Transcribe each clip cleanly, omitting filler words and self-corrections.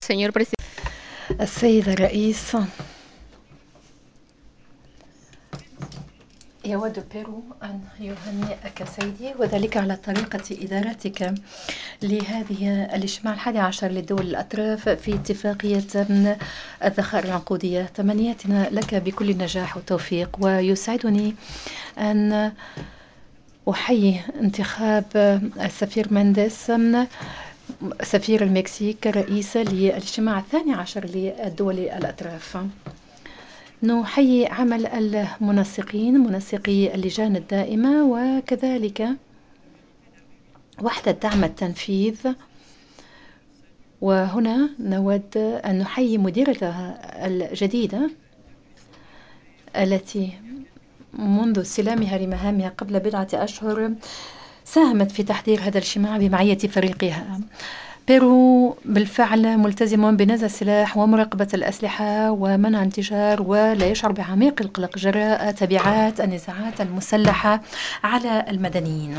señor presidente. السيد الرئيس، يود بيرو أن يهنئك سيدي، وذلك على طريقة إدارتك لهذه الاجتماع 11 للدول الأطراف في اتفاقية الذخائر العنقودية. تمنياتنا لك بكل نجاح وتوفيق، ويسعدني أن أحيي انتخاب السفير مينديس سفير المكسيك رئيسا للاجتماع 12 للدول الأطراف. نحيي عمل المنسقين، منسقي اللجان الدائمة، وكذلك وحدة دعم التنفيذ. وهنا نود أن نحيي مديرتها الجديدة التي منذ استلامها لمهامها قبل بضعة أشهر ساهمت في تحضير هذا الاجتماع بمعية فريقها. بيرو بالفعل ملتزم بنزع السلاح ومراقبة الأسلحة ومنع الانتشار، ولا يشعر بعميق القلق جراء تبعات النزاعات المسلحة على المدنيين.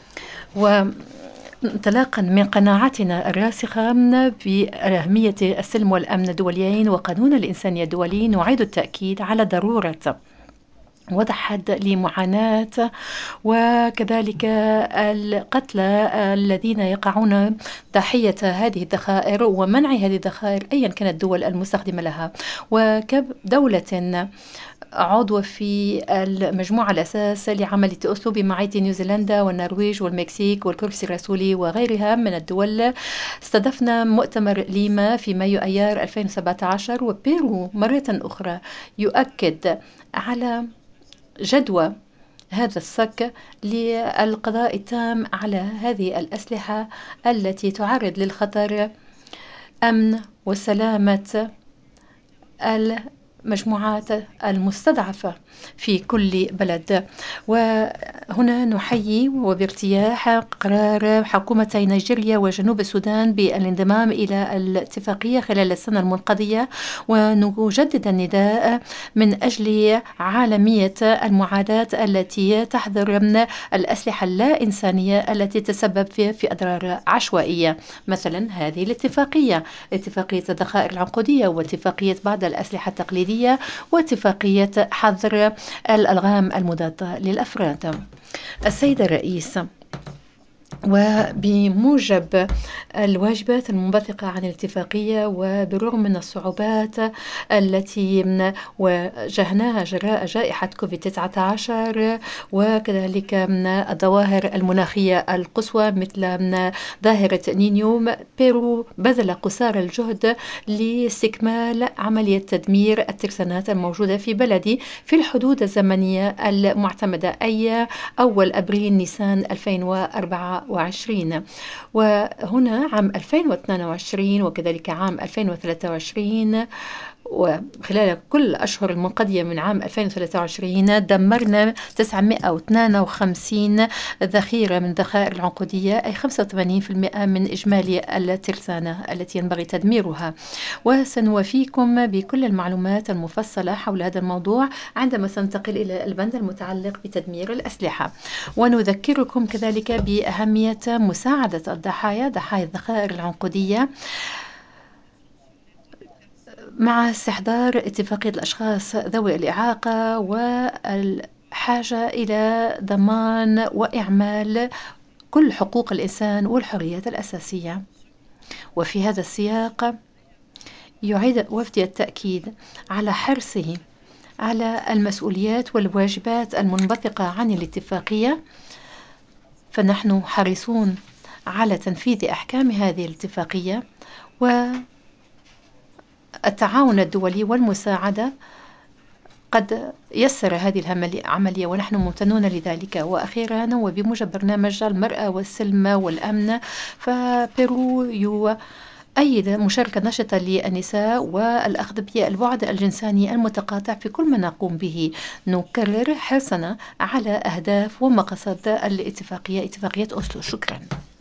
وانطلاقا من قناعتنا الراسخة بأهمية السلم والأمن الدوليين وقانون الإنسانية الدولي، نعيد التأكيد على ضرورة وضع حد لمعاناة وكذلك القتلى الذين يقعون ضحية هذه الذخائر، ومنع هذه الذخائر أيا كانت الدول المستخدمة لها. وكدولة عضو في المجموعة الأساس لعملية أوسلو بمعية نيوزيلندا والنرويج والمكسيك والكرسي الرسولي وغيرها من الدول، استضفنا مؤتمر ليما في مايو أيار 2017. وبيرو مرة أخرى يؤكد على جدوى هذا الصك للقضاء التام على هذه الأسلحة التي تعرض للخطر أمن وسلامة المجموعات المستضعفة في كل بلد. وهنا نحيي وبارتياح قرار حكومتي نيجيريا وجنوب السودان بالانضمام إلى الاتفاقية خلال السنة المنقضية، ونجدد النداء من أجل عالمية المعاداة التي تحظر من الأسلحة اللا إنسانية التي تسبب في أضرار عشوائية، مثلا هذه اتفاقية الذخائر العنقودية، واتفاقية بعض الأسلحة التقليدية، واتفاقية حظر الألغام المضادة للأفراد. السيد الرئيس، وبموجب الواجبات المنبثقة عن الاتفاقية وبالرغم من الصعوبات التي واجهناها جراء جائحة كوفيد-19 وكذلك الظواهر المناخية القصوى مثل ظاهرة نينيو، بيرو بذل قصارى الجهد لاستكمال عملية تدمير الترسانات الموجودة في بلدي في الحدود الزمنية المعتمدة، أي أول أبريل نيسان 2024. وهنا عام 2022 وكذلك عام 2023 وخلال كل الأشهر المنقضية من عام 2023 دمرنا 952 ذخيرة من ذخائر العنقودية، أي 85% من إجمالي الترسانة التي ينبغي تدميرها. وسنوافيكم بكل المعلومات المفصلة حول هذا الموضوع عندما سننتقل إلى البند المتعلق بتدمير الأسلحة. ونذكركم كذلك بأهمية مساعدة الضحايا، ضحايا الذخائر العنقودية، مع استحضار اتفاقية الأشخاص ذوي الإعاقة والحاجة إلى ضمان وإعمال كل حقوق الإنسان والحريات الأساسية. وفي هذا السياق يعيد وفدي التأكيد على حرصه على المسؤوليات والواجبات المنبثقة عن الاتفاقية، فنحن حريصون على تنفيذ أحكام هذه الاتفاقية والتعاون الدولي والمساعدة قد يسر هذه العملية ونحن ممتنون لذلك. وأخيرا، وبموجب برنامج المرأة والسلم والأمن، فبيرو أيضا مشاركة نشطة للنساء والأخذ بالبعد الجنساني المتقاطع في كل ما نقوم به. نكرر حرصنا على أهداف ومقاصد الاتفاقية، اتفاقية أوسلو. شكرا.